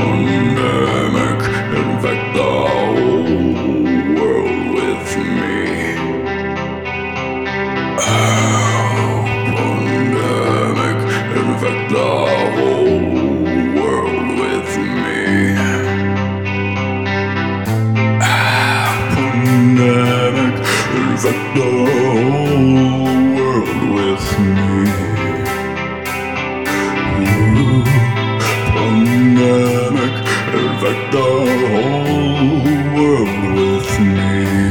Pandemic infect the whole world with me. Pandemic infect the whole world with me. Pandemic infect the whole world with me. Pandemic infect the whole world with me.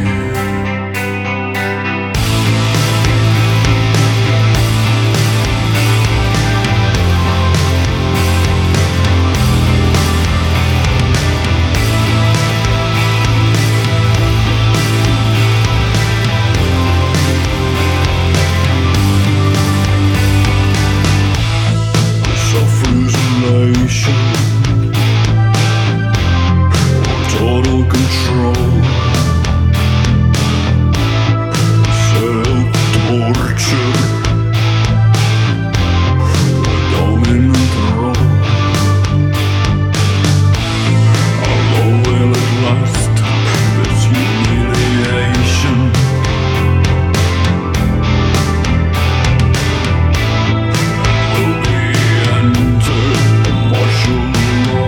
Total control, self-torture, a dominant role. How will it last, this humiliation? Will we enter martial law?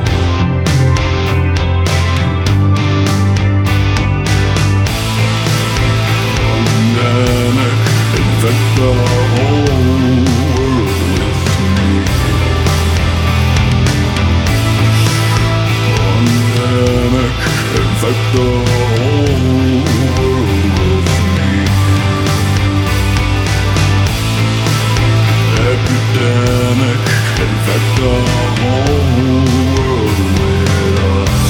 Infect the whole world with me. Pandemic, infect the whole world with me. Epidemic, infect the whole world with us.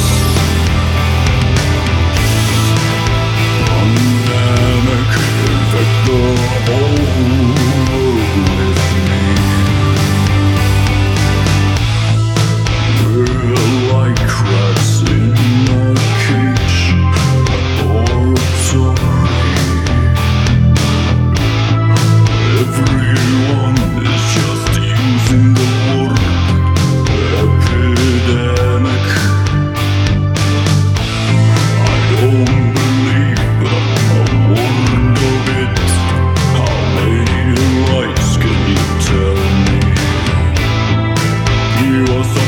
Pandemic, infect the whole world with me. We're like rats in a cage, laboratory. Everyone is just using the word epidemic. I don't believe a word of it. How many lies can you tell me? You are so